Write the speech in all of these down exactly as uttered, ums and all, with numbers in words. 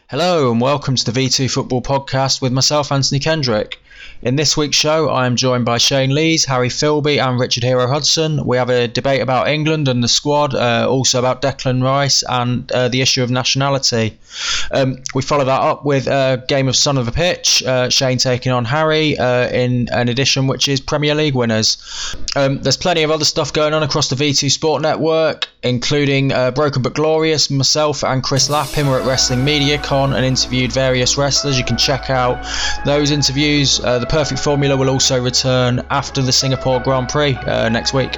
Hello and welcome to the V two Football Podcast with myself, Anthony Kendrick. In this week's show, I am joined by Shane Lees, Harry Philby and Richard Hero Hudson. We have a debate about England and the squad, uh, also about Declan Rice and uh, the issue of nationality. Um, we follow that up with a game of Son of a Pitch, uh, Shane taking on Harry uh, in an edition which is Premier League winners. Um, there's plenty of other stuff going on across the V two Sport Network, including uh, Broken But Glorious. Myself and Chris Lappin were at Wrestling Media Con and interviewed various wrestlers. You can check out those interviews. Uh, the Perfect Formula will also return after the Singapore Grand Prix uh, next week.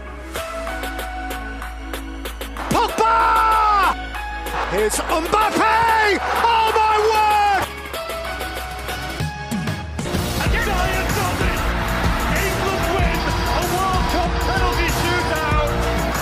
Pogba! Here's Mbappe! Oh my word! And Giants does it! England win a World Cup penalty shootout!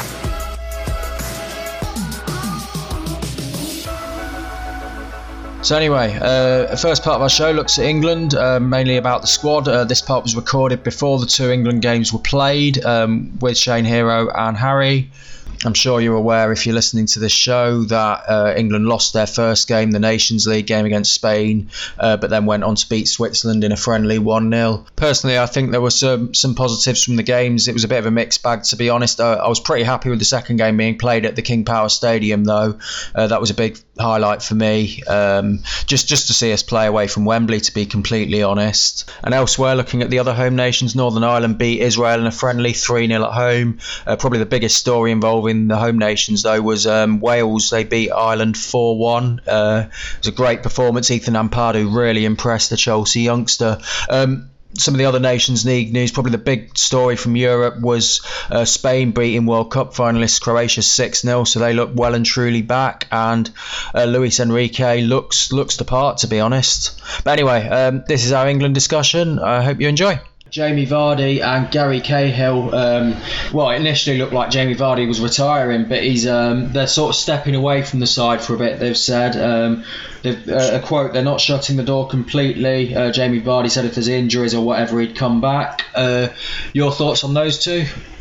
So anyway, uh, the first part of our show looks at England, uh, mainly about the squad. Uh, this part was recorded before the two England games were played um, with Shane Hero and Harry. I'm sure you're aware, if you're listening to this show, that uh, England lost their first game, the Nations League game against Spain, uh, but then went on to beat Switzerland in a friendly one nil. Personally, I think there were some, some positives from the games. It was a bit of a mixed bag, to be honest. I, I was pretty happy with the second game being played at the King Power Stadium, though. Uh, that was a big highlight for me, um, just, just to see us play away from Wembley, to be completely honest. And elsewhere, looking at the other home nations, Northern Ireland beat Israel in a friendly three nil at home. Uh, probably the biggest story involving the home nations, though, was um, Wales. They beat Ireland four one. Uh, it was a great performance. Ethan Ampadu really impressed, the Chelsea youngster. Um, some of the other Nations League news, probably the big story from Europe was uh, Spain beating World Cup finalists Croatia six nil, so they look well and truly back, and uh, Luis Enrique looks looks the part, to be honest. But anyway, um, this is our England discussion. I hope you enjoy. Jamie Vardy and Gary Cahill. Um, well, it initially looked like Jamie Vardy was retiring, but he's um, they're sort of stepping away from the side for a bit. They've said, um, they've, uh, a quote, they're not shutting the door completely. Uh, Jamie Vardy said if there's injuries or whatever, he'd come back. Uh, your thoughts on those two?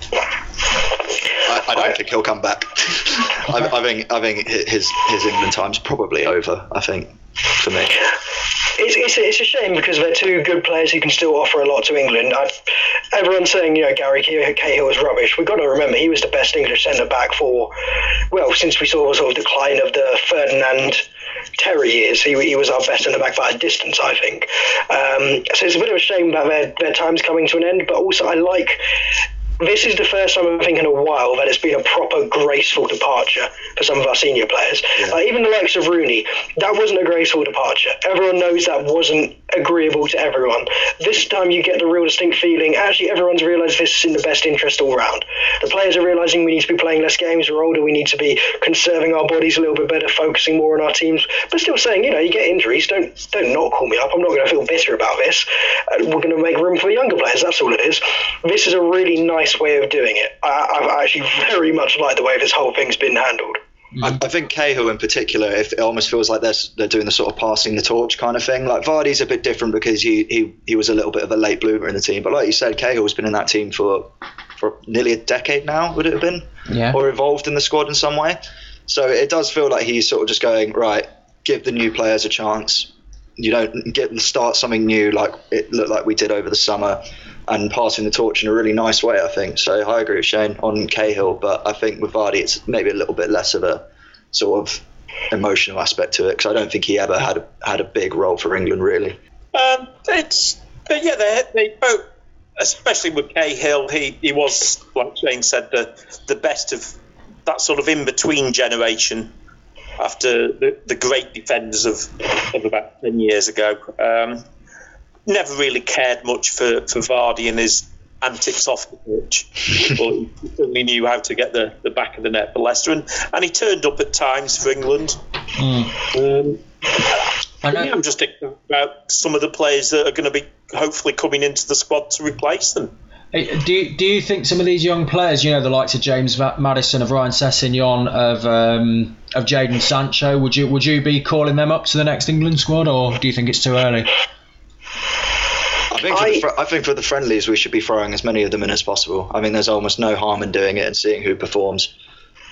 I, I don't think he'll come back. I, I think I think his his England time's probably over. I think for me. It's, it's, it's a shame because they're two good players who can still offer a lot to England. I've, everyone's saying, you know, Gary Cahill is rubbish. We've got to remember he was the best English centre-back for, well, since we saw the sort of decline of the Ferdinand Terry years. He, he was our best centre-back by a distance, I think. Um, so it's a bit of a shame that their, their time's coming to an end, but also I like... This is the first time I think in a while that it's been a proper graceful departure for some of our senior players. Yeah. Uh, even the likes of Rooney, that wasn't a graceful departure. Everyone knows that wasn't agreeable to everyone. This time you get the real distinct feeling, actually everyone's realised this is in the best interest all round. The players are realising we need to be playing less games, we're older, we need to be conserving our bodies a little bit better, focusing more on our teams, but still saying, you know, you get injuries, don't don't not call me up, I'm not going to feel bitter about this. Uh, we're going to make room for the younger players, that's all it is. This is a really nice way of doing it. I, I actually very much like the way this whole thing's been handled. I, I think Cahill in particular, if it almost feels like they're they're doing the sort of passing the torch kind of thing. Like Vardy's a bit different because he he, he was a little bit of a late bloomer in the team, but like you said, Cahill's been in that team for for nearly a decade now. Would it have been? Yeah. Or involved in the squad in some way. So it does feel like he's sort of just going, right, give the new players a chance. You don't get start something new like it looked like we did over the summer, and passing the torch in a really nice way, I think. So I agree with Shane on Cahill, but I think with Vardy it's maybe a little bit less of a sort of emotional aspect to it, because I don't think he ever had a, had a big role for England, really. Um, it's but yeah, they they both, especially with Cahill, he, he was, like Shane said, the the best of that sort of in between generation after the, the great defenders of, of about ten years ago. Um, never really cared much for, for Vardy and his antics off the pitch, but he certainly knew how to get the, the back of the net for Leicester, and, and he turned up at times for England. Mm. Um, I know. I'm just thinking about some of the players that are going to be hopefully coming into the squad to replace them. Do you, do you think some of these young players, you know, the likes of James Maddison, of Ryan Sessegnon, of um, of Jadon Sancho, would you would you be calling them up to the next England squad, or do you think it's too early? I think, for the fr- I think for the friendlies we should be throwing as many of them in as possible. I mean, there's almost no harm in doing it and seeing who performs.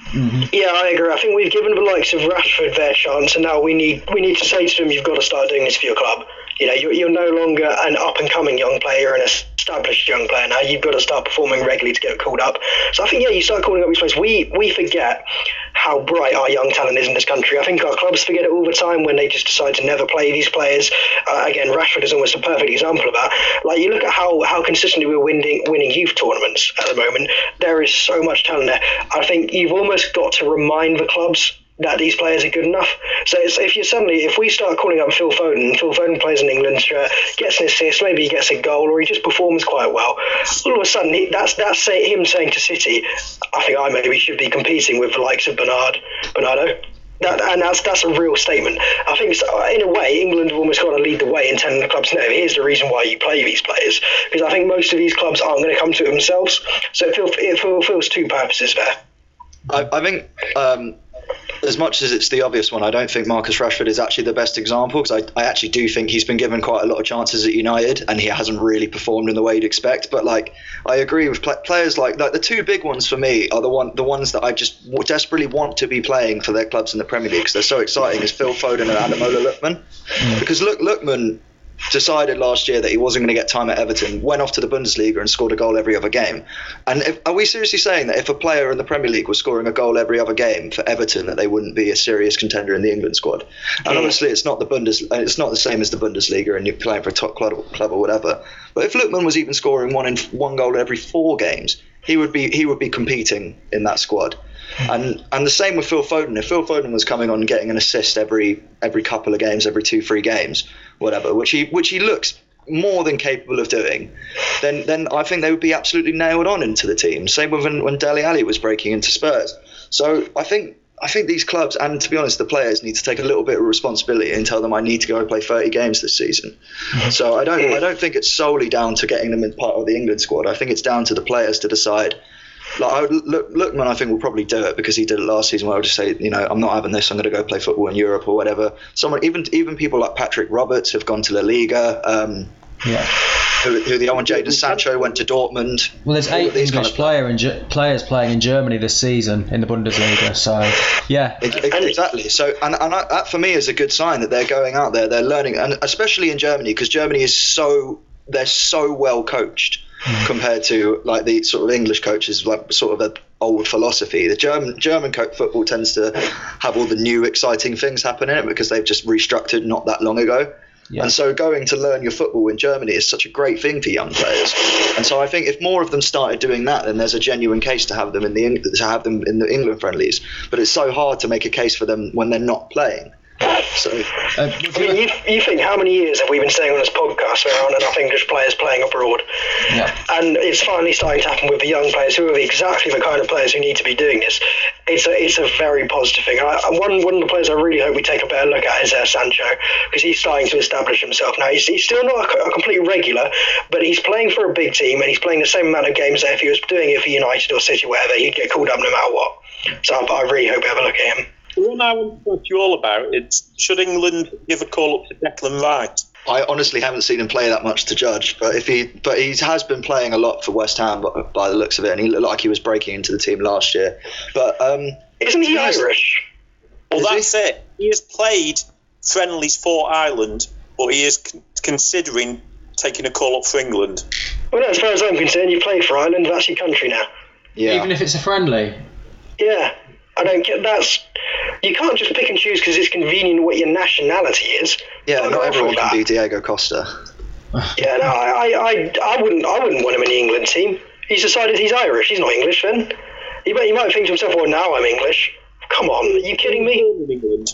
Mm-hmm. Yeah, I agree. I think we've given the likes of Rashford their chance, and now we need we need to say to them, you've got to start doing this for your club. You know, you're, you're no longer an up-and-coming young player, an established young player now. You've got to start performing regularly to get called up. So I think, yeah, you start calling up these players. We we forget how bright our young talent is in this country. I think our clubs forget it all the time when they just decide to never play these players. Uh, again, Rashford is almost a perfect example of that. Like, you look at how, how consistently we're winning, winning youth tournaments at the moment. There is so much talent there. I think you've almost got to remind the clubs that these players are good enough. So it's, if you suddenly, if we start calling up Phil Foden, Phil Foden plays in England shirt, gets an assist, maybe he gets a goal, or he just performs quite well, all of a sudden he, that's that's say, him saying to City, I think I maybe should be competing with the likes of Bernard, Bernardo. That, and that's that's a real statement. I think so, in a way, England have almost got to lead the way in telling the clubs, no, here's the reason why you play these players, because I think most of these clubs aren't going to come to it themselves. So it, feel, it fulfills two purposes there. I, I think um, as much as it's the obvious one, I don't think Marcus Rashford is actually the best example, because I, I actually do think he's been given quite a lot of chances at United and he hasn't really performed in the way you'd expect. But like, I agree with pl- players like, like the two big ones for me are the one the ones that I just w- desperately want to be playing for their clubs in the Premier League because they're so exciting, is Phil Foden and Ademola Lookman. Mm. Because look, Lookman decided last year that he wasn't going to get time at Everton, went off to the Bundesliga and scored a goal every other game. And if, are we seriously saying that if a player in the Premier League was scoring a goal every other game for Everton, that they wouldn't be a serious contender in the England squad? And obviously it's not the Bundes, it's not the same as the Bundesliga and you're playing for a top club, club or whatever. But if Lookman was even scoring one in one goal every four games, he would be he would be competing in that squad. And and the same with Phil Foden. If Phil Foden was coming on and getting an assist every every couple of games, every two, three games, whatever, which he which he looks more than capable of doing, then then I think they would be absolutely nailed on into the team. Same with when, when Dele Alli was breaking into Spurs. So I think I think these clubs, and to be honest, the players need to take a little bit of responsibility and tell them I need to go and play thirty games this season. Mm-hmm. So I don't I don't think it's solely down to getting them in part of the England squad. I think it's down to the players to decide. Like, I would look, Lookman, I think, will probably do it because he did it last season. Where I would just say, you know, I'm not having this. I'm going to go play football in Europe or whatever. Someone, even even people like Patrick Roberts have gone to La Liga. Um, yeah. Who, who the old Jadon Sancho went to Dortmund. Well, there's eight English kind of player in Ge- players playing in Germany this season in the Bundesliga. So, yeah, exactly. So, and and I, that for me is a good sign that they're going out there, they're learning, and especially in Germany, because Germany is so they're so well coached. Mm. Compared to like the sort of English coaches, like sort of an old philosophy. The German German coach football tends to have all the new exciting things happen in it because they've just restructured not that long ago. Yeah. And so going to learn your football in Germany is such a great thing for young players. And so I think if more of them started doing that, then there's a genuine case to have them in the to have them in the England friendlies. But it's so hard to make a case for them when they're not playing. So, uh, I mean, you, you think how many years have we been saying on this podcast there aren't enough English players playing abroad? Yeah. And it's finally starting to happen with the young players who are exactly the kind of players who need to be doing this. It's a it's a very positive thing. I, one one of the players I really hope we take a better look at is uh, Sancho, because he's starting to establish himself now. He's, he's still not a, a complete regular, but he's playing for a big team and he's playing the same amount of games that if he was doing it for United or City, whatever, he'd get called up no matter what. So I, I really hope we have a look at him. The one I want to talk to you all about is, should England give a call up to Declan Rice? I honestly haven't seen him play that much to judge, but if he, but he has been playing a lot for West Ham by, by the looks of it, and he looked like he was breaking into the team last year. But um, isn't he Irish? Well, is that's he? it. He has played friendlies for Ireland, but he is con- considering taking a call up for England. Well, no, as far as I'm concerned, you played for Ireland. That's your country now. Yeah. Even if it's a friendly. Yeah. I don't get that's. You can't just pick and choose because it's convenient what your nationality is. Yeah, not not everyone can be Diego Costa. Yeah, no, I, I, I wouldn't, I wouldn't want him in the England team. He's decided he's Irish. He's not English. Then he might, he might think to himself, "Well, now I'm English." Come on, are you kidding me? In England.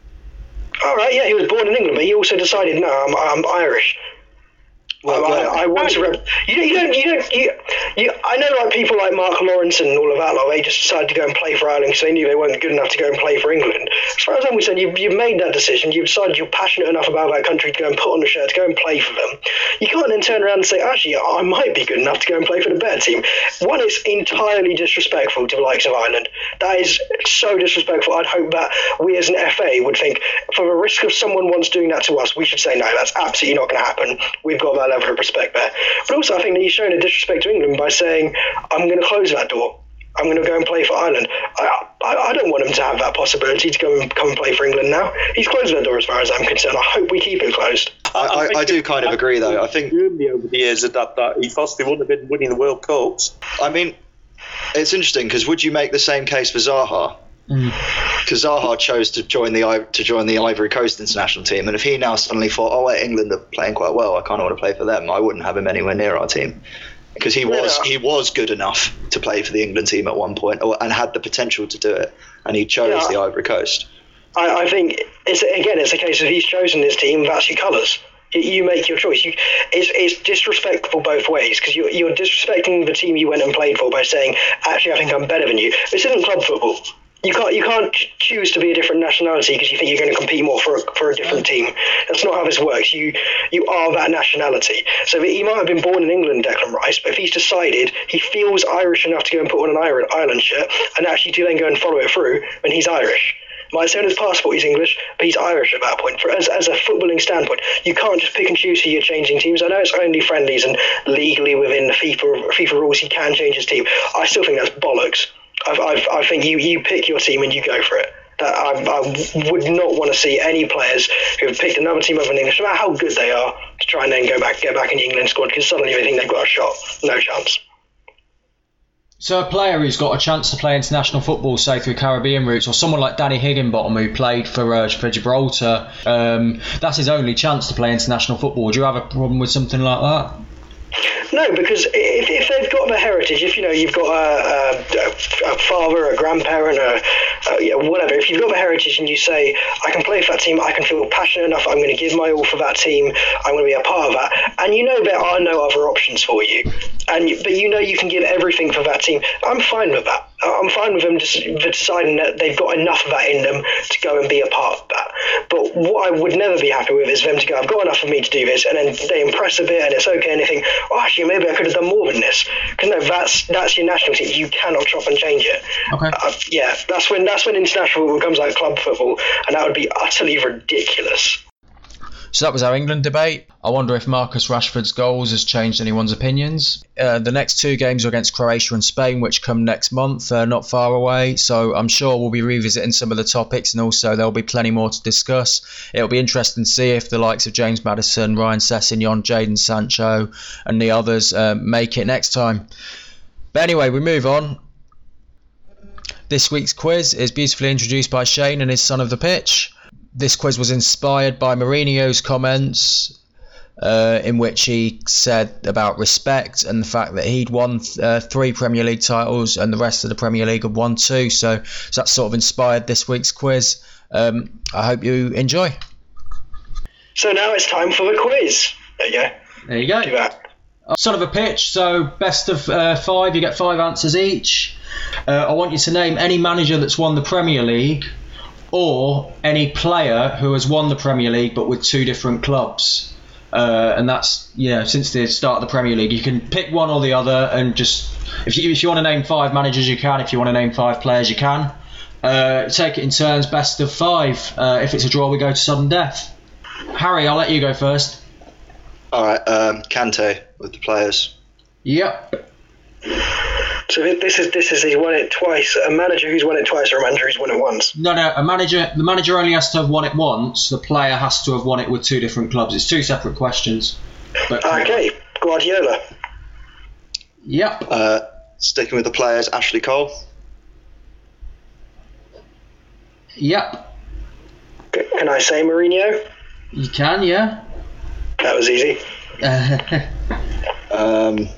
All right, yeah, he was born in England, but he also decided, "No, I'm, I'm Irish." Well, I, I, I want to. Rep- you, you don't. You don't. You, you. I know, like people like Mark Lawrence and all of that. Like they just decided to go and play for Ireland because they knew they weren't good enough to go and play for England. As far as I'm concerned, you've, you've made that decision. You've decided you're passionate enough about that country to go and put on the shirt to go and play for them. You can't then turn around and say, actually, I might be good enough to go and play for the better team. One, it's entirely disrespectful to the likes of Ireland. That is so disrespectful. I'd hope that we as an F A would think, for the risk of someone once doing that to us, we should say, no, that's absolutely not going to happen. We've got that level of respect there. But also, I think that you're showing a disrespect to England by saying, I'm going to close that door. I'm going to go and play for Ireland. I, I, I don't want him to have that possibility to go and come and play for England now. He's closed that door as far as I'm concerned. I hope we keep it closed. I, I, I do kind of agree, though. I think Germany over the years had that, that he possibly wouldn't have been winning the World Cups. I mean, it's interesting because would you make the same case for Zaha? Because mm. Zaha chose to join the to join the Ivory Coast international team, and if he now suddenly thought, oh wait, England are playing quite well, I kind of want to play for them, I wouldn't have him anywhere near our team, because he was yeah. he was good enough to play for the England team at one point, or, and had the potential to do it, and he chose yeah. the Ivory Coast. I, I think it's again it's a case of he's chosen his team, that's your colours. You make your choice. You, it's, it's disrespectful both ways, because you're, you're disrespecting the team you went and played for by saying, actually, I think I'm better than you. This isn't club football. You can't you can't choose to be a different nationality because you think you're going to compete more for a, for a different team. That's not how this works. You you are that nationality. So he might have been born in England, Declan Rice, but if he's decided he feels Irish enough to go and put on an Ireland shirt and actually to then go and follow it through, then he's Irish. Might say on his passport he's English, but he's Irish at that point. For, as, as a footballing standpoint, you can't just pick and choose who you're changing teams. I know it's only friendlies and legally within the FIFA FIFA rules he can change his team. I still think that's bollocks. I've, I've, I think you, you pick your team and you go for it. That I, I would not want to see any players who have picked another team over in English, no matter how good they are, to try and then go back, get back in the England squad, because suddenly they think they've got a shot. No chance. So a player who's got a chance to play international football, say through Caribbean routes, or someone like Danny Higginbottom who played for uh, for Gibraltar, um, that's his only chance to play international football. Do you have a problem with something like that? No, because if, if they've got the heritage, if you know you've got a, a, a father, a grandparent, a, a yeah, whatever, if you've got the heritage and you say, I can play for that team, I can feel passionate enough, I'm going to give my all for that team, I'm going to be a part of that, and you know there are no other options for you, and you, but you know you can give everything for that team, I'm fine with that. I'm fine with them deciding that they've got enough of that in them to go and be a part of that. But what I would never be happy with is them to go, I've got enough of me to do this, and then they impress a bit and it's okay, and they think, oh, actually, maybe I could have done more than this. Because no, that's that's your national team. You cannot chop and change it. Okay. Uh, yeah, that's when that's when international football becomes like club football, and that would be utterly ridiculous. So that was our England debate. I wonder if Marcus Rashford's goals has changed anyone's opinions. Uh, the next two games are against Croatia and Spain, which come next month, uh, not far away. So I'm sure we'll be revisiting some of the topics, and also there'll be plenty more to discuss. It'll be interesting to see if the likes of James Maddison, Ryan Sessegnon, Jadon Sancho and the others uh, make it next time. But anyway, we move on. This week's quiz is beautifully introduced by Shane and his son of the pitch. This quiz was inspired by Mourinho's comments uh, in which he said about respect and the fact that he'd won uh, three Premier League titles and the rest of the Premier League had won two. So, so that sort of inspired this week's quiz. Um, I hope you enjoy. So now it's time for the quiz. There you go. There you go. Do that. Son of a pitch, so best of uh, five, you get five answers each. Uh, I want you to name any manager that's won the Premier League, or any player who has won the Premier League but with two different clubs. Uh, and that's, you know, since the start of the Premier League. You can pick one or the other, and just, if you, if you want to name five managers, you can. If you want to name five players, you can. Uh, take it in turns, best of five. Uh, if it's a draw, we go to sudden death. Harry, I'll let you go first. All right, um, Kante with the players. Yep. So this is this is he's won it twice. A manager who's won it twice, or a manager who's won it once. No, no. A manager. The manager only has to have won it once. The player has to have won it with two different clubs. It's two separate questions. But, okay, Guardiola. Yep. Uh, sticking with the players, Ashley Cole. Yep. Can I say Mourinho? You can, yeah. That was easy. um.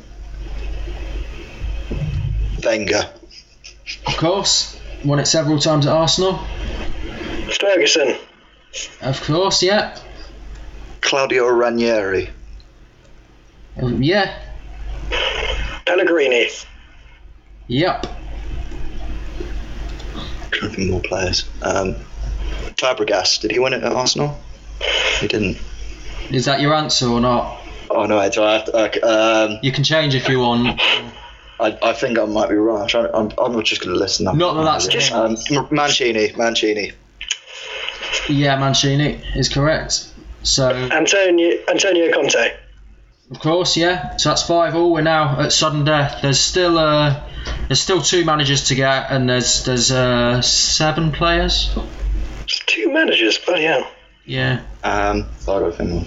Wenger. Of course. Won it several times at Arsenal. Ferguson. Of course, yeah. Claudio Ranieri. Um, yeah. Pellegrini. Yep. Trying to think more players. Um, Fabregas. Did he win it at Arsenal? He didn't. Is that your answer or not? Oh no, I do. I have to, okay, um, you can change if you want. I, I think I might be wrong. I'm, trying to, I'm, I'm just going to listen up. Not that that's just um, Mancini. Mancini. Yeah, Mancini is correct. So Antonio Antonio Conte. Of course, yeah. So that's five all. We're now at sudden death. There's still uh, There's still two managers to get, and there's there's uh, seven players. It's two managers, bloody hell. Yeah. Um, I got Finland.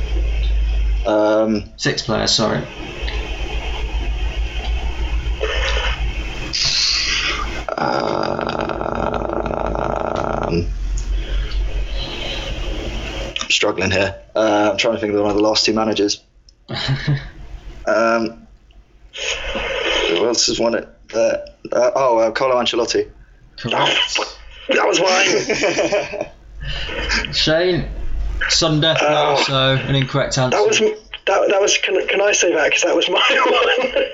Um, Six players, sorry. Um, I'm struggling here. Uh, I'm trying to think of one of the last two managers. um, who else has won it? Uh, uh, oh, uh, Carlo Ancelotti. Correct. Oh, that was mine. Shane, Sunder, Oh. also an incorrect answer. That was that. That was. Can, can I say that? Because that was my one.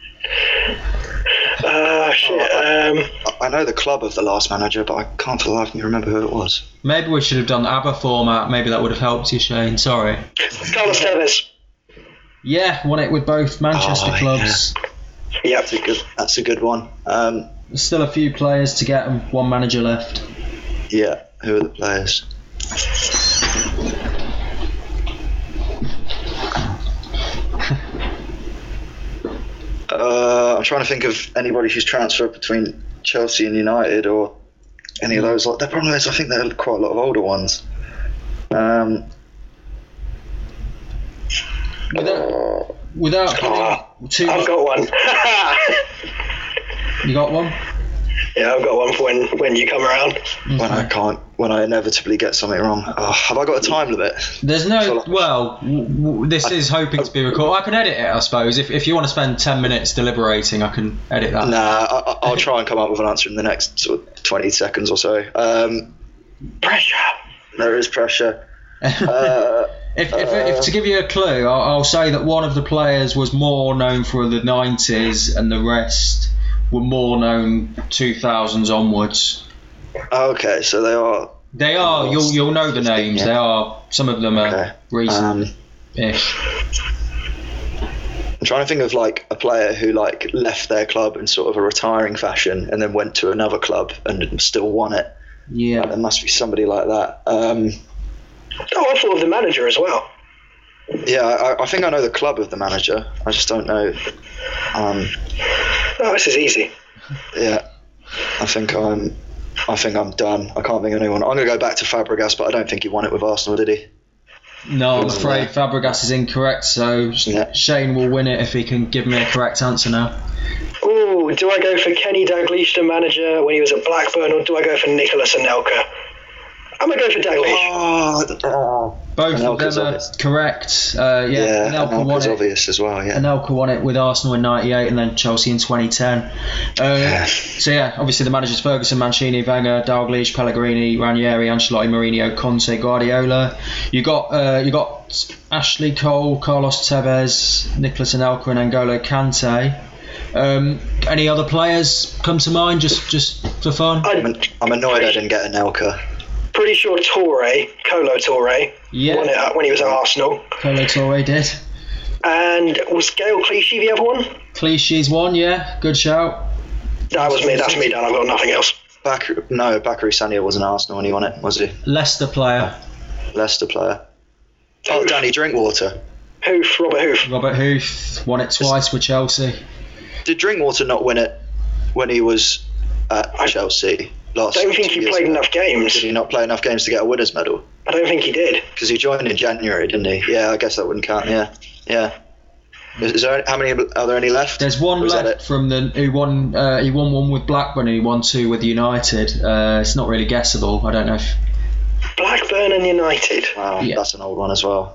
Ah, shit. Um, I know the club of the last manager, but I can't for the life of me remember who it was. Maybe we should have done the ABBA format. Maybe that would have helped you, Shane. Sorry. Carlos Tevez. Yeah, won it with both Manchester Oh, clubs. Yep. That's a good, that's a good one. Um, There's still a few players to get and one manager left. yeah, who are the players? Uh, I'm trying to think of anybody who's transferred between Chelsea and United or any of those. Like, the problem is, I think there are quite a lot of older ones. Um, Without, without Oh, giving too I've much, got one. you got one? Yeah, I've got one for when, when you come around. when I can't, when I inevitably get something wrong. Oh, have I got a time limit? There's no. So, like- Well, w- w- this is hoping to be recorded. I can edit it, I suppose. If if you want to spend ten minutes deliberating, I can edit that. Nah, I, I'll try and come up with an answer in the next sort of twenty seconds or so. Um, Pressure. there is pressure. Uh, If, if, if to give you a clue, I'll, I'll say that one of the players was more known for the nineties, and the rest were more known two thousands onwards. okay, so they are. They are. You'll you'll know the names. Yeah. They are. Some of them are Okay. recent-ish. Um, I'm trying to think of like a player who like left their club in sort of a retiring fashion and then went to another club and still won it. Yeah. There must be somebody like that. Um, Oh, I thought of the manager as well. yeah, I, I think I know the club of the manager. I just don't know. Um, Oh, this is easy. yeah, I think I'm. I think I'm done. I can't think of anyone. I'm going to go back to Fabregas, but I don't think he won it with Arsenal, did he? No, I'm Who's afraid there? Fabregas is incorrect. So Yeah. Shane will win it if he can give me a correct answer now. Oh, do I go for Kenny Dalglish, the manager, when he was at Blackburn, or do I go for Nicolas Anelka? I'm going to go for Dalglish. Oh, oh. Both of Anelka's them are obvious. correct. Uh, yeah, Yeah, Anelka won Anelka's it. obvious as well. Yeah. Anelka won it with Arsenal in ninety-eight and then Chelsea in twenty ten. Uh, Yeah. so yeah, obviously the managers Ferguson, Mancini, Wenger, Dalglish, Pellegrini, Ranieri, Ancelotti, Mourinho, Conte, Guardiola. You got uh, you got Ashley Cole, Carlos Tevez, Nicolas Anelka, and N'Golo Kante. Um, any other players come to mind just just for fun? I'm, I'm an- I'm annoyed I didn't get Anelka. pretty sure Toure, Colo Toure, Yeah. won it at- when he was at Arsenal. Colo Toure did. And was Gail Clichy the other one? Clichy's one, yeah, good shout. That was me. That's me done. I've got nothing else. Bakary, no, Bakary Sagna wasn't Arsenal when he won it, was he? Leicester player, Leicester player. Oh, Danny Drinkwater. Hoof, Robert Hoof. Robert Huth, won it twice with Chelsea. Did Drinkwater not win it when he was at Chelsea last I don't think two he years played ago? enough games. Did he not play enough games to get a winner's medal? I don't think he did. Because he joined in January, didn't he? Yeah, I guess that wouldn't count. Yeah, yeah. Is, is there how many? Are there any left? There's one Or is that left it? from the who won. Uh, he won one with Blackburn and he won two with United. Uh, it's not really guessable. I don't know if. Blackburn and United. Wow, Yeah. that's an old one as well.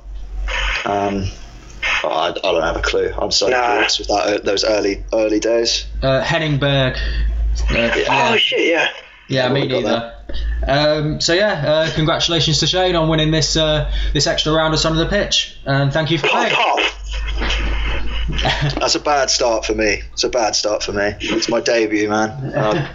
Um, oh, I, I don't have a clue. I'm so Nah. curious with that, those early early days. Uh, Henning Berg. Uh, yeah, Oh shit, yeah. yeah, me I would've got neither. Um, so yeah, uh, congratulations to Shane on winning this uh, this extra round of Son of the Pitch, and thank you for Pop, playing. pop. That's a bad start for me. It's a bad start for me. It's my debut, man. Um,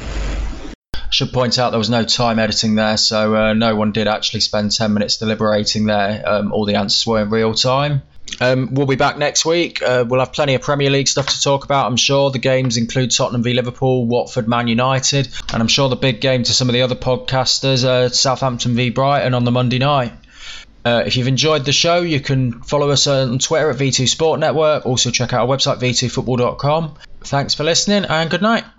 Should point out there was no time editing there, so uh, no one did actually spend ten minutes deliberating there. Um, all the answers were in real time. Um, we'll be back next week. Uh, we'll have plenty of Premier League stuff to talk about, I'm sure. The games include Tottenham v Liverpool, Watford, Man United, and I'm sure the big game to some of the other podcasters, uh, Southampton v Brighton on the Monday night. Uh, if you've enjoyed the show, you can follow us on Twitter at V two Sport Network. Also check out our website v two football dot com. Thanks for listening and good night.